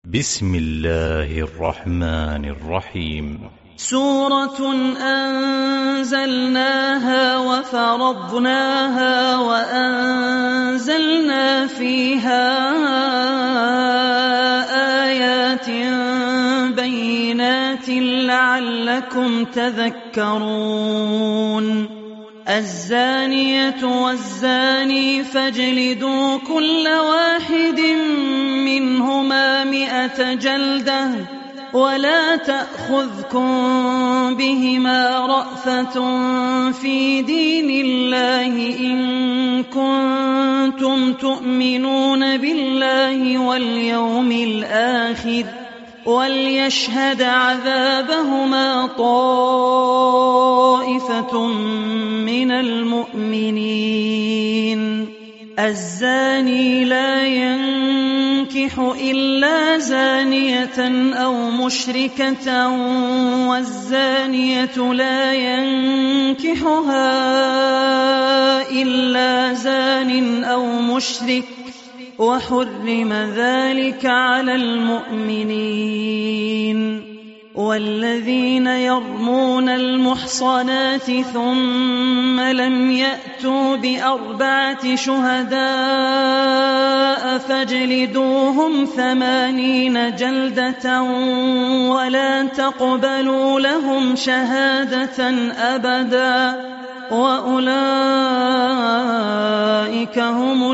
بسم الله الرحمن الرحيم. سورة أنزلناها وفرضناها وأنزلنا فيها آيات بينات لعلكم تذكرون. الزانية والزاني فاجلدوا كل واحد منهما 100 جلدة ولا تأخذكم بهما رأفة في دين الله إن كنتم تؤمنون بالله واليوم الآخر وليشهد عذابهما طائفة من المؤمنين. الزاني لا ينكح إلا زانية أو مشركة والزانية لا ينكحها إلا زان أو مشرك وحرم ذلك على المؤمنين. والذين يرمون المحصنات ثم لم يأتوا ب4 شهداء فاجلدوهم 80 جلدة ولا تقبلوا لهم شهادة أبدا وأولئك هم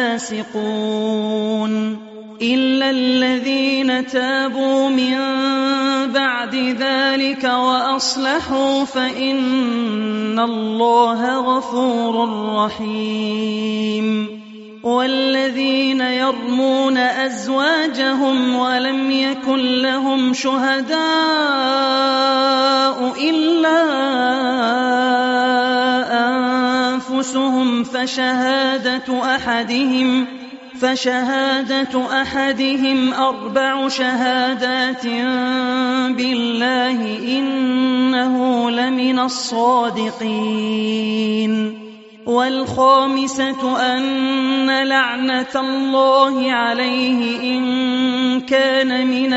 الفاسقون. إلا الذين تابوا من بعد ذلك وأصلحوا فإن الله غفور رحيم. والذين يرمون أزواجهم ولم يكن لهم شهداء إلا أنفسهم فشهادة أحدهم 4 شهادات بالله إنه لمن الصادقين. والخامسة أن لعنة الله عليه إن كان من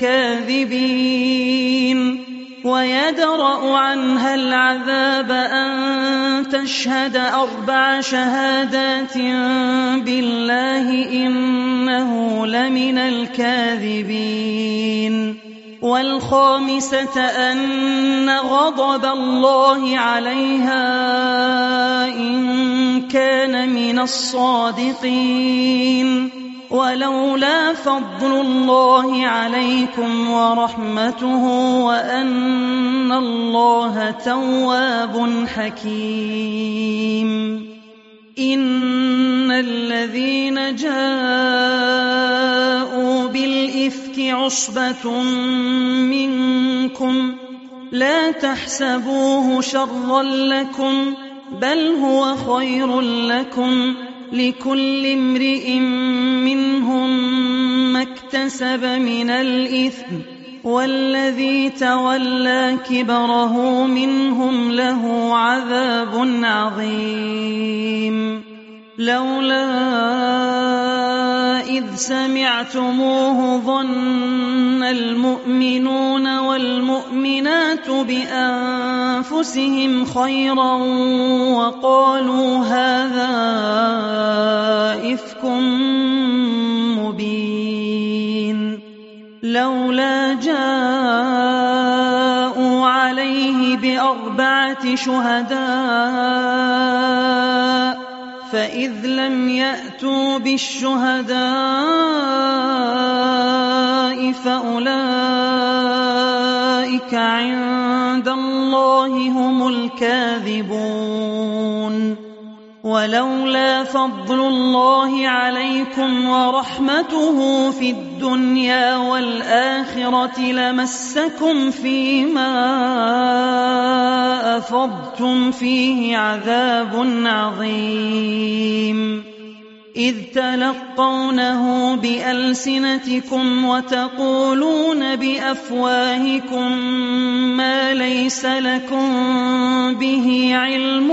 الكاذبين. ويدرأ عنها العذاب أن تشهد 4 شهادات بالله إنه لمن الكاذبين. والخامسة أن غضب الله عليها إن كان من الصادقين. ولولا فضل الله عليكم ورحمته وأن الله تواب حكيم. إن الذين جاءوا بالإفك عصبة منكم لا تحسبوه شرا لكم بل هو خير لكم لكل امرئ منهم ما اكتسب من الإثم والذي تولى كبره منهم له عذاب عظيم. لولا إذ سمعتموه ظن المؤمنون والمؤمنات بأنفسهم خيرا وقالوا هذا إفك مبين. لولا جاءوا عليه ب4 شهداء فإذ لم يأتوا بالشهداء فأولئك عند الله هم الكاذبون. ولولا فضل الله عليكم ورحمته في الدنيا والآخرة لمسكم فيما أفضتم فيه عذاب عظيم. إذ تلقونه بألسنتكم وتقولون بأفواهكم ما ليس لكم به علم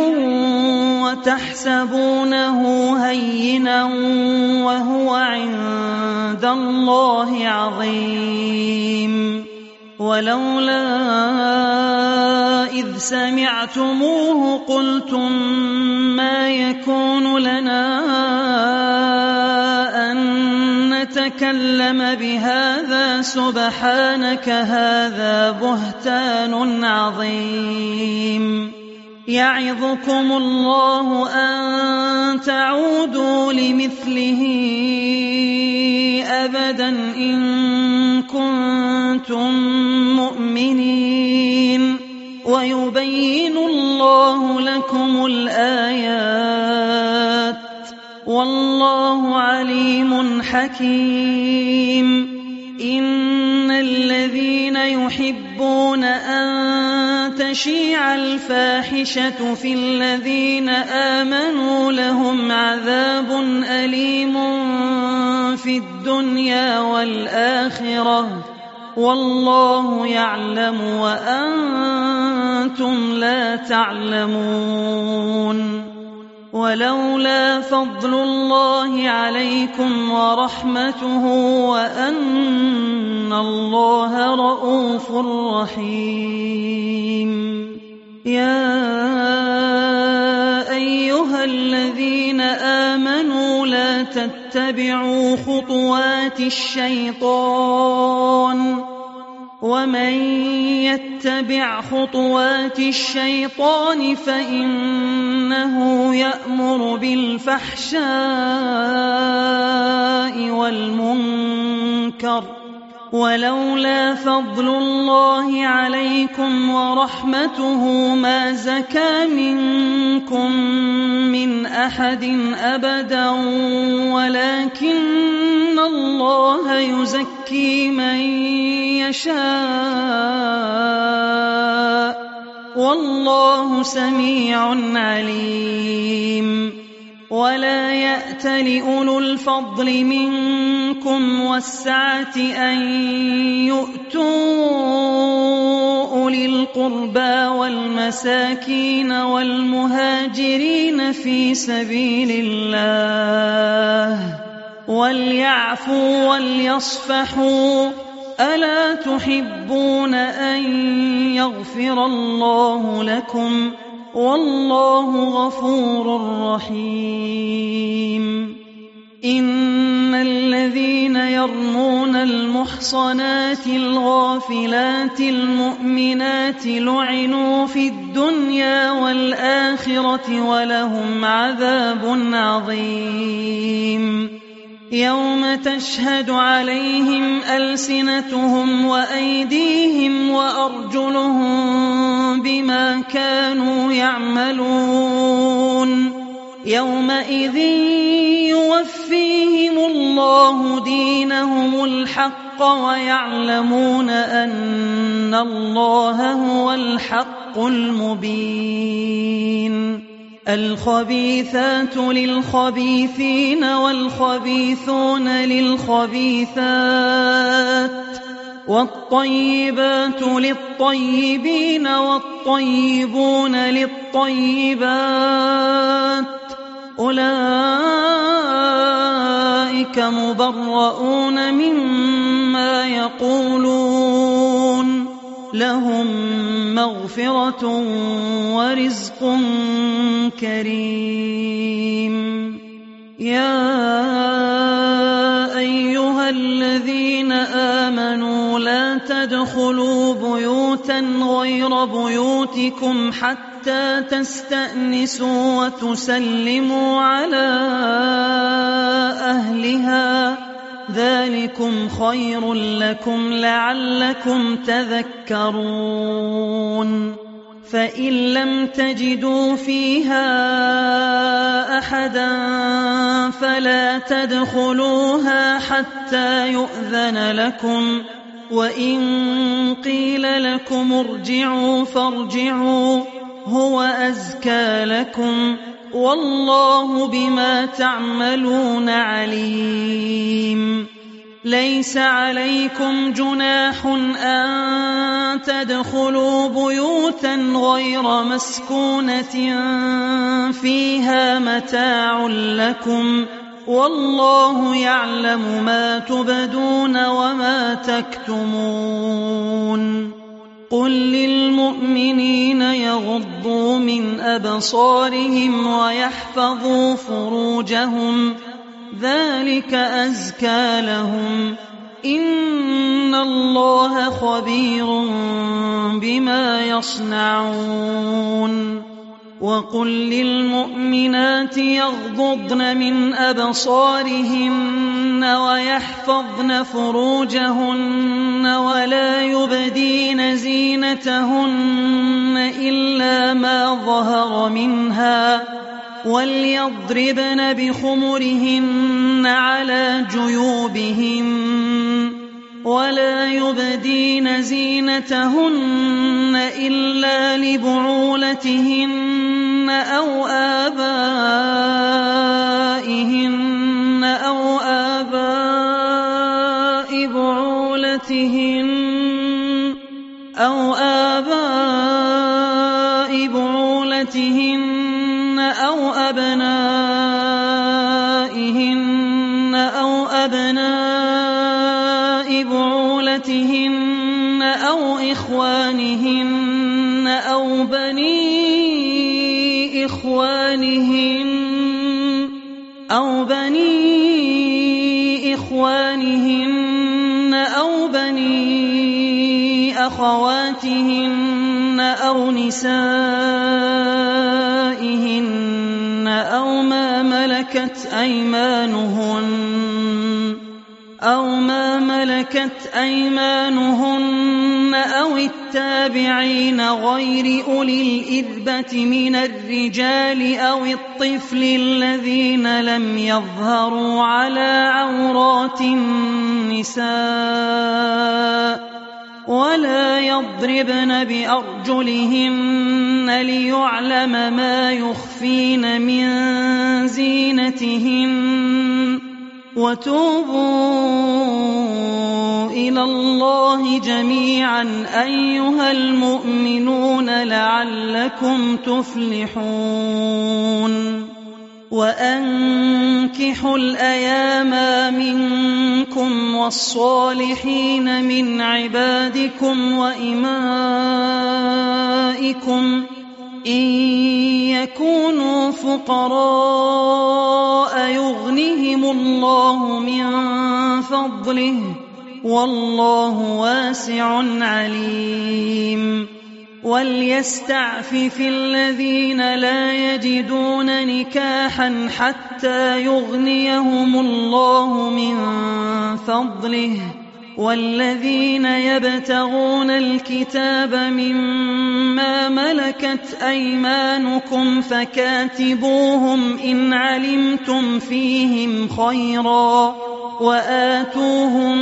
وتحسبونه هينا وهو عند الله عظيم ولولا إذ سمعتموه قلتم ما يكون لنا أن نتكلم بهذا سبحانك هذا بهتان عظيم يعظكم الله أن تعودوا لمثله أبدا إن كنتم مؤمنين ويبين الله لكم الآيات والله عليم حكيم إن الذين يحبون أن تشيع الفاحشة في الذين آمنوا لهم عذاب أليم في الدنيا والآخرة والله يعلم وأنتم لا تعلمون ولولا فضل الله عليكم ورحمته وأن الله رءوف رحيم يا أيها الذين آمنوا لا تتبعوا خطوات الشيطان ومن يتبع خطوات الشيطان فإنه يأمر بالفحشاء والمنكر ولولا فضل الله عليكم ورحمته ما زكى منكم من أحد أبدا ولكن الله يزكي من يشاء والله سميع عليم ولا يأتل أولو الفضل منكم والسعة أن يؤتوا أولي القربى والمساكين والمهاجرين في سبيل الله وليعفوا وليصفحوا ألا تحبون أن يغفر الله لكم والله غفور رحيم إن الذين يرمون المحصنات الغافلات المؤمنات لعنوا في الدنيا والآخرة ولهم عذاب عظيم يوم تشهد عليهم ألسنتهم وأيديهم وأرجلهم بما كانوا يعملون يومئذ يوفيهم الله دينهم الحق ويعلمون أن الله هو الحق المبين الخبيثات للخبيثين والخبيثون للخبيثات والطيبات للطيبين والطيبون للطيبات أولئك مبرؤون مما يقولون لهم مغفرة ورزق كريم يا أيها الذين آمنوا لا تدخلوا بيوتا غير بيوتكم حتى تستأنسوا وتسلموا على أهلها ذلكم خير لكم لعلكم تذكرون فإن لم تجدوا فيها أحدا فلا تدخلوها حتى يؤذن لكم وإن قيل لكم ارجعوا فارجعوا هو أزكى لكم والله بما تعملون عليم. ليس عليكم جناح أن تدخلوا بيوتا غير مسكونة فيها متاع لكم، والله يعلم ما تبدون وما تكتمون. قل للمؤمنين يغضوا من أبصارهم ويحفظوا فروجهم، ذلك أزكى لهم، إن الله خبير بما يصنعون. وقل للمؤمنات يغضضن من أبصارهن ويحفظن فروجهن ولا يبدين زينتهن إلا ما ظهر منها، وليضربن بخمرهن على جيوبهن، ولا يبدين زينتهن إلا لبعولتهن أو آبائهن أو آباء بعولتهن أو أبنائهن أو أبناء بعولتهن أو إخوانهن أو بني إخوانهن أو بني أخواتهن أو نسائهن أو ما ملكت أيمانهن أو التابعين غير أولي الإربة من الرجال أو الطفل الذين لم يظهروا على عورات النساء، ولا يضربن بأرجلهن ليعلم ما يخفين من زينتهن. وتوبوا إلى الله جميعا أيها المؤمنون لعلكم تفلحون. وأنكحوا الأيام منكم والصالحين من عبادكم وإمائكم إن يكونوا فقراء يغنهم الله من فضله، والله واسع عليم. وليستعفف الذين لا يجدون نكاحا حتى يغنيهم الله من فضله، والذين يبتغون الكتاب مما ملكت أيمانكم فكاتبوهم إن علمتم فيهم خيرا، وآتوهم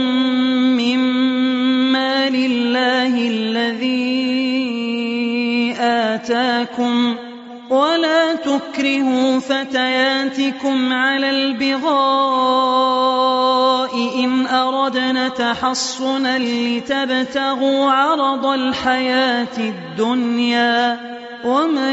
مما لله الذي آتاكم، ولا تكرهوا فتياتكم على البغاء إن أردنا تحصنا لتبتغوا عرض الحياة الدنيا، ومن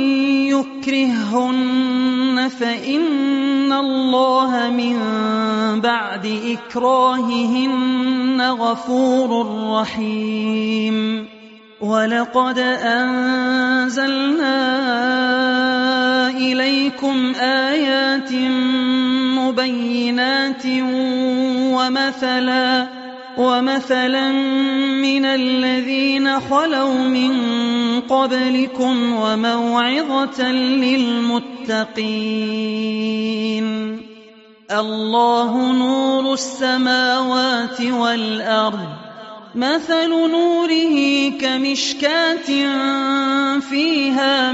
يكرههن فإن الله من بعد إكراههن غفور رحيم. ولقد أنزلنا إليكم آيات مبينات ومثلا من الذين خلوا من قبلكم وموعظة للمتقين. الله نور السماوات والأرض، مثل نوره كمشكاة فيها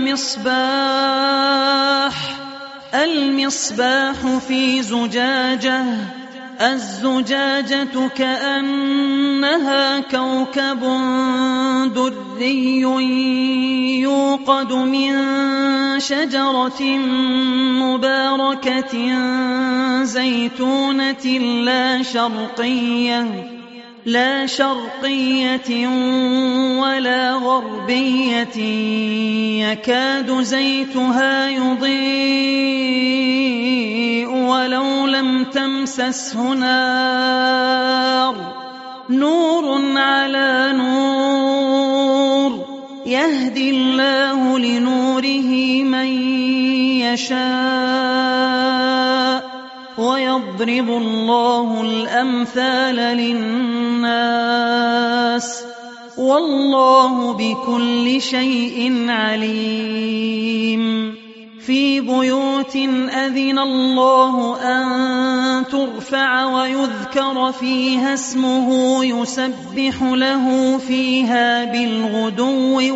مصباح، المصباح في زجاجة، الزجاجة كأنها كوكب دري يوقد من شجرة مباركة زيتونة لا شرقية ولا غربية يكاد زيتها يضيء ولو لم تمسسه نور على نور يهدي الله لنوره من يشاء ويضرب الله الأمثال للناس والله بكل شيء عليم. في بيوت أذن الله أن ترفع ويذكر فيها اسمه يسبح له فيها بالغدو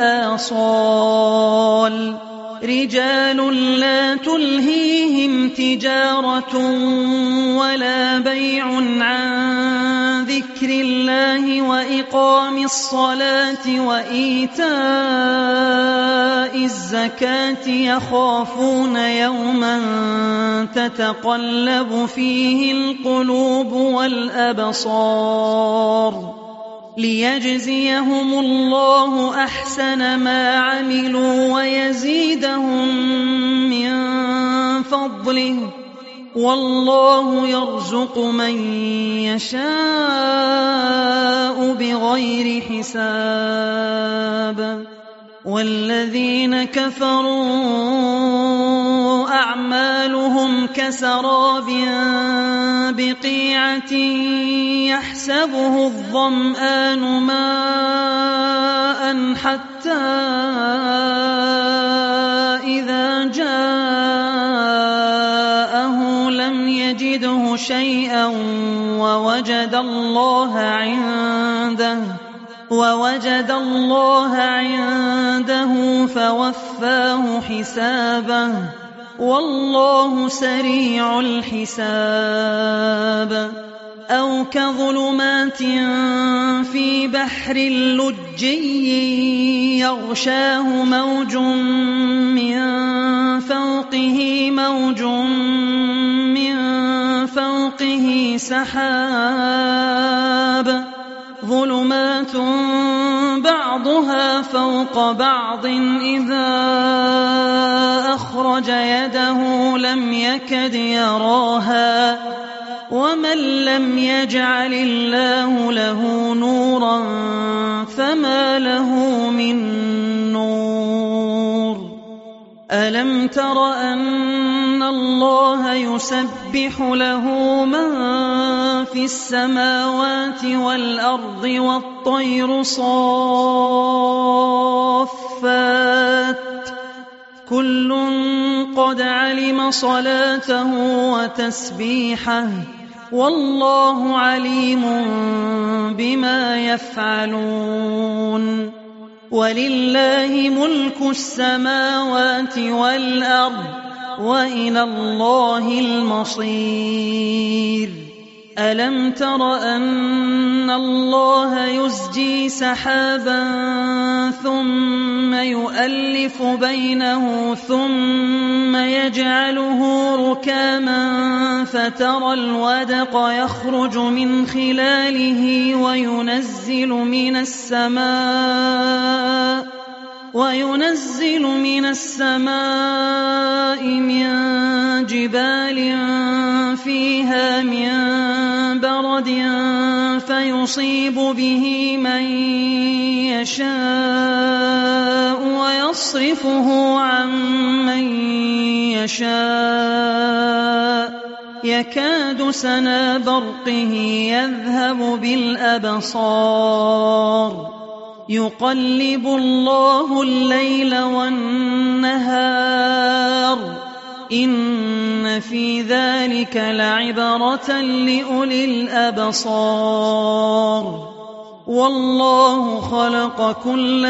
والآصال رجال لا تلهيهم تجارة ولا بيع عن ذكر الله وإقام الصلاة وإيتاء الزكاة يخافون يوما تتقلب فيه القلوب والأبصار ليجزيهم الله أحسن ما عملوا ويزيدهم من فضله والله يرزق من يشاء بغير حساب. والذين كفروا أعمالهم كسراب بقيعة يحسبه الظمآن ماء حتى إذا جاءه لم يجده شيئا ووجد الله عنده فوفاه حسابه والله سريع الحساب. أو كظلمات في بحر لجي يغشاه موج من فوقه سحاب ظلمات بعضها فوق بعض إذا أخرج يده لم يكد يراها ومن لم يجعل الله له نورا فما له من نور. ألم تر أن الله يسبح له من في السماوات والأرض والطير صافات كل قد علم صلاته وتسبيحه والله عليم بما يفعلون. ولله ملك السماوات والأرض وإلى الله المصير. ألم تر أن الله يزجي سحابا ثم يؤلف بينه ثم يجعله ركاما فترى الودق يخرج من خلاله وينزل من السماء من جبال فيها من برد فيصيب به من يشاء ويصرفه عن من يشاء يكاد سنا برقه يذهب بالأبصار يقلب الله الليل والنهار إن في ذلك لعبرة لأولي الأبصار. والله خلق كل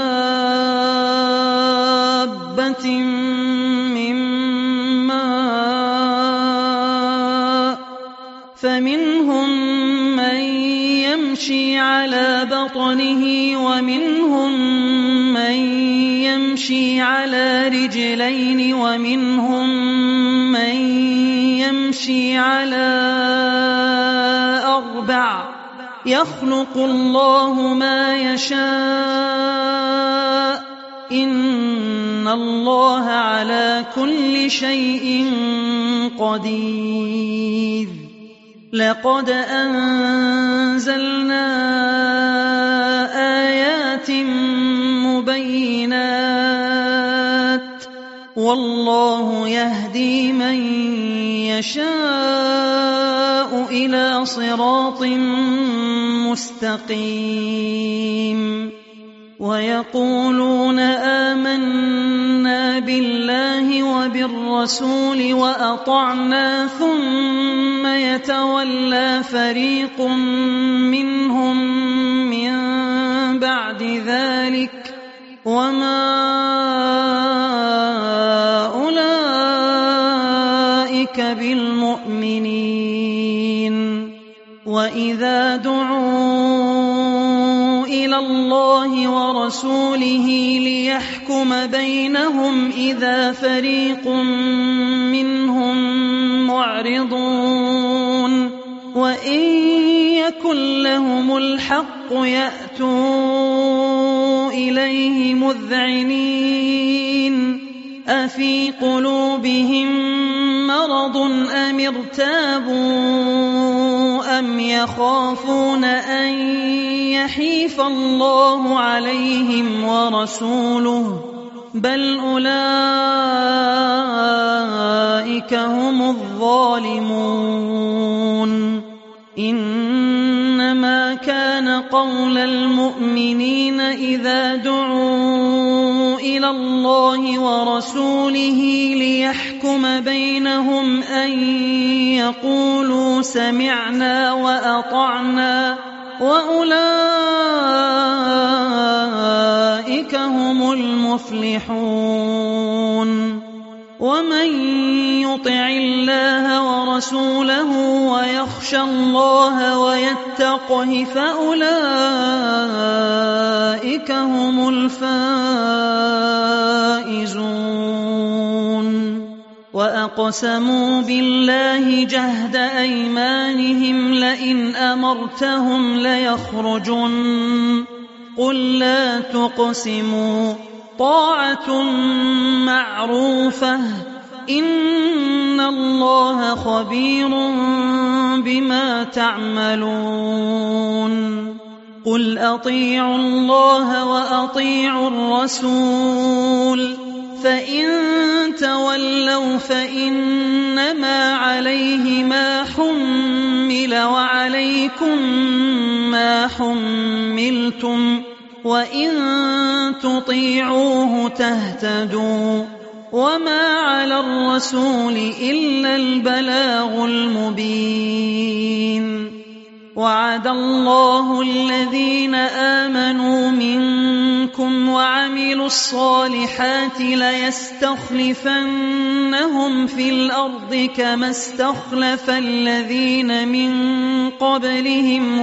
دابة من ماء فمنهم من يمشي على بطنه ومنهم من يمشي على رجلين ومنهم من يمشي على 4 يخلق الله ما يشاء إن الله على كل شيء قدير لقد أنزلنا آيات مبينات والله يهدي من يشاء إلى صراط مستقيم ويقولون آمنا بالله وبالرسول وأطعنا ثم يتولى فريق منهم من بعد ذلك وما أولئك بالمؤمنين وإذا دعوا إلى الله ورسوله ليحكم بينهم إذا فريق منهم معرضون وإن يكن لهم الحق يأتوا إليه مذعنين أفي قلوبهم مرض أم ارتابوا أم يخافون أن يحيف الله عليهم ورسوله بل أولئك هم الظالمون إنما كان قول المؤمنين إذا دعوا إلى الله ورسوله ليحكم بينهم أن يقولوا سمعنا وأطعنا وأولئك هم المفلحون ومن يطع الله ورسوله ويخشى الله ويتقه فأولئك هم الفائزون وأقسموا بالله جهد أيمانهم لئن أمرتهم ليخرجن قل لا تقسموا طاعة معروفة إن الله خبير بما تعملون قل أطيعوا الله وأطيعوا الرسول فإن تولوا فإنما عليه ما حمل وعليكم ما حملتم وإن تطيعوه تهتدوا وما على الرسول إلا البلاغ المبين وعد الله الذين آمنوا منكم وعملوا الصالحات ليستخلفنهم في الأرض كما استخلف الذين من قبلهم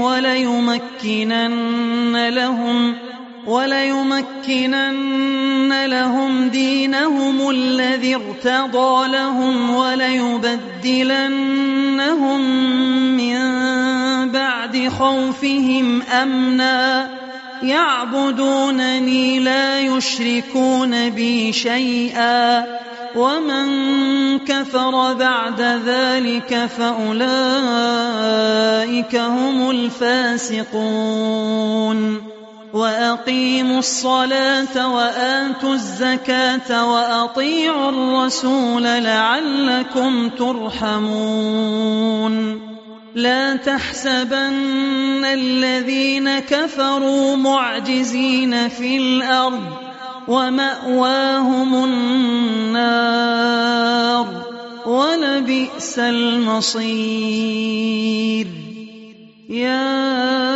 وليمكنن لهم دينهم الذي ارتضى لهم وليبدلنهم من بعد خوفهم أمنا يعبدونني لا يشركون بي شيئا ومن كفر بعد ذلك فأولئك هم الفاسقون وأقيموا الصلاة وآتوا الزكاة وأطيعوا الرسول لعلكم ترحمون لا تحسبن الذين كفروا معجزين في الأرض ومأواهم النار ولبئس المصير يا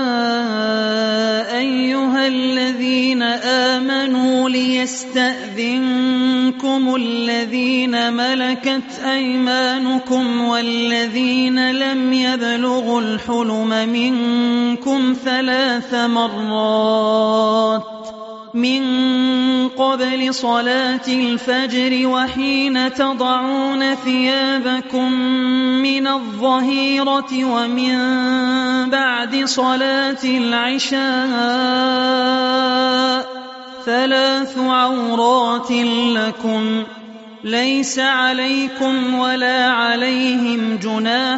أيها الذين آمنوا ليستأذنكم الذين الذين ملكت أيمانكم والذين لم يبلغوا الحلم منكم 3 مرات من قبل صلاة الفجر وحين تضعون ثيابكم من الظهيرة ومن بعد صلاة العشاء 3 عورات لكم ليس عليكم ولا عليهم جناح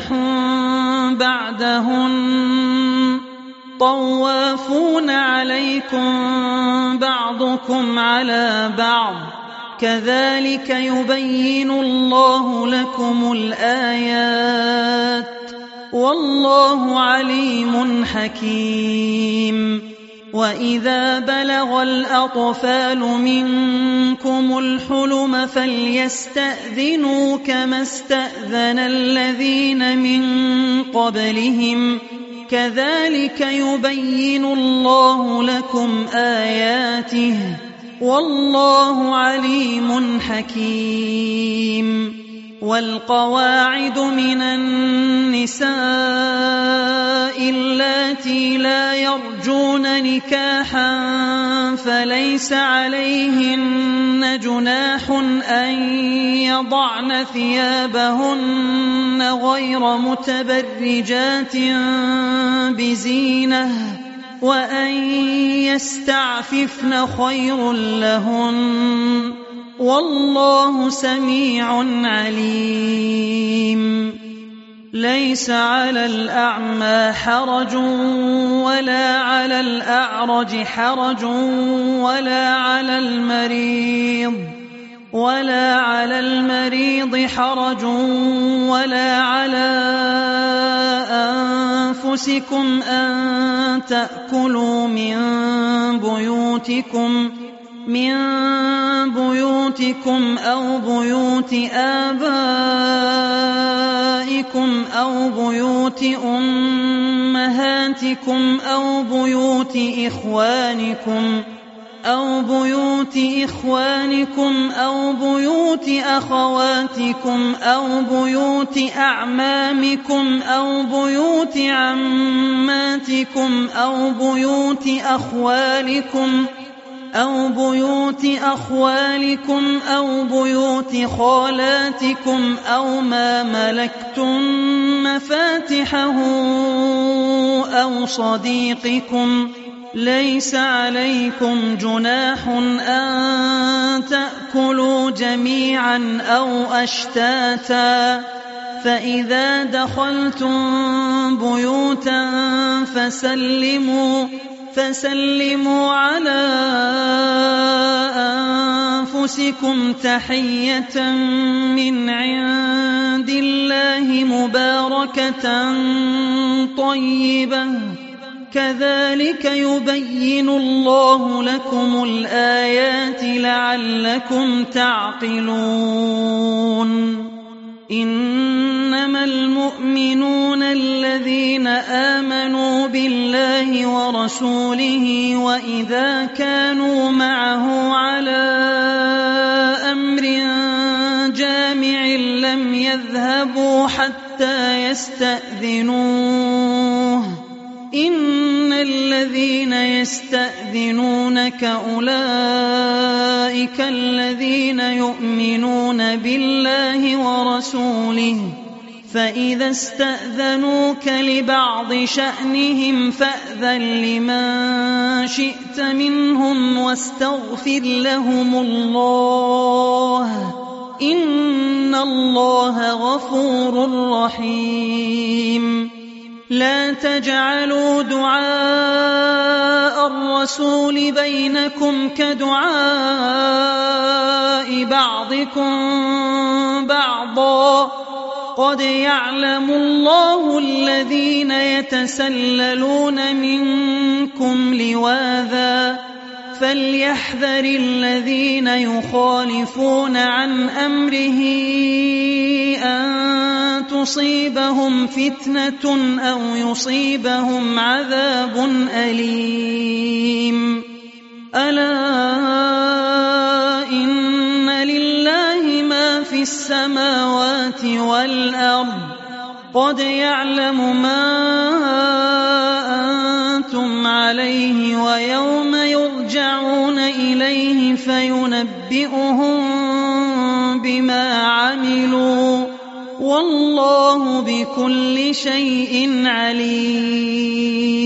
بعدهن طوافون عليكم بعضكم على بعض كذلك يبين الله لكم الآيات والله عليم حكيم. وإذا بلغ الأطفال منكم الحلم فليستأذنوا كما استأذن الذين من قبلهم كذلك يبين الله لكم آياته والله عليم حكيم. والقواعد من النساء اللاتي لا يرجون نكاحا فليس عليهن جناح أن يضعن ثيابهن غير متبرجات بزينة وأن يستعففن خير لهن والله سميع عليم. ليس على الأعمى حرج ولا على الأعرج حرج ولا على المريض حرج ولا على أنفسكم أن تأكلوا من بيوتكم أو بيوت آبائكم أو بيوت أمهاتكم أو بيوت إخوانكم أو بيوت أخواتكم أو بيوت أعمامكم أو بيوت عماتكم أو بيوت أخوالكم أو بيوت خالاتكم أو ما ملكتم مفاتحه أو صديقكم ليس عليكم جناح أن تأكلوا جميعا أو أشتاتا فإذا دخلتم بيوتا فسلموا على أنفسكم تحية من عند الله مباركة طيبة كذلك يبين الله لكم الآيات لعلكم تعقلون. إنما المؤمنون الذين آمنوا بالله ورسوله وإذا كانوا معه على أمر جامع لم يذهبوا حتى يستأذنوه إن الذين يستأذنونك أولئك الذين يؤمنون بالله ورسوله فإذا استأذنوك لبعض شأنهم فأذن لمن شئت منهم واستغفر لهم الله إن الله غفور رحيم. لا تجعلوا دعاء الرسول بينكم كدعاء بعضكم بعضا قد يعلم الله الذين يتسللون منكم لواذا فليحذر الذين يخالفون عن أمره أن تصيبهم فتنة أو يصيبهم عذاب أليم. ألا إن لله ما في قد يعلم ما أنتم عليه ويوم يرجعون إليه فينبئهم بما عملوا والله بكل شيء عليم.